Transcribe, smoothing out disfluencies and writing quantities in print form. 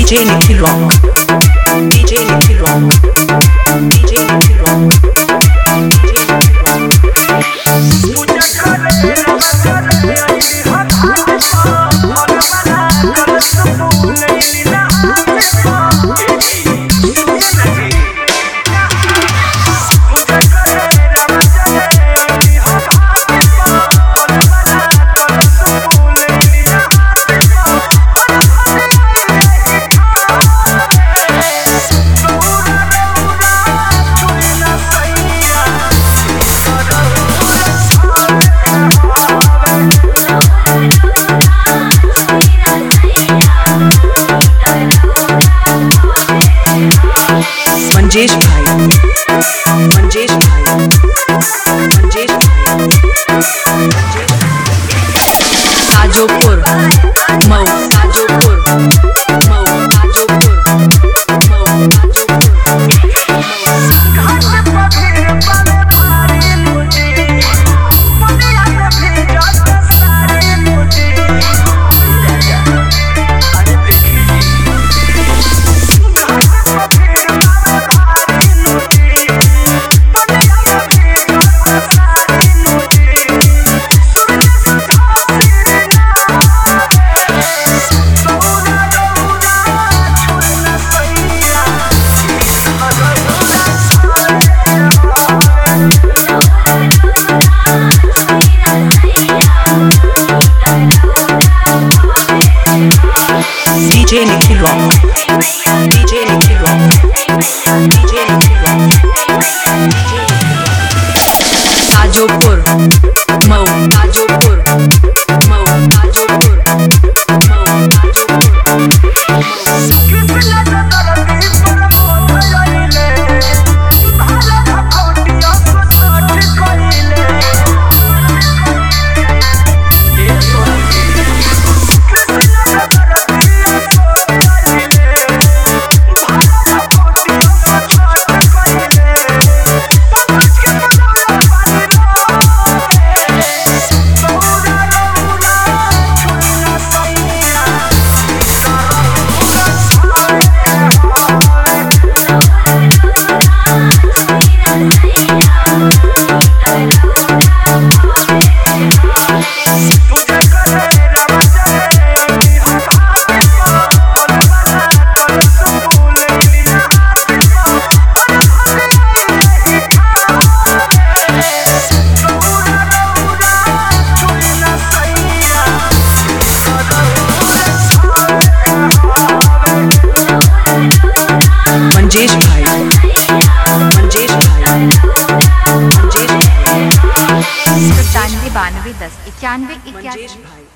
DJ Nikhil Rock, DJ Nikhil Rock, DJ Nikhil Rock, DJ Nikhil Rock. Manjesh भाई, मंजेश भाई, मंजेश भाई, Tajopur Mau, Tajopur Mau, Tajopur Mau, DJ Nikhil Rock, DJ Nikhil Rock, DJ Nikhil Rock, Tajopur Mau, Tajopur Mau, Tajopur Mau, Manjesh भाई, मंजेश भाई, मंजेश भाई, 95 92 10 91 91।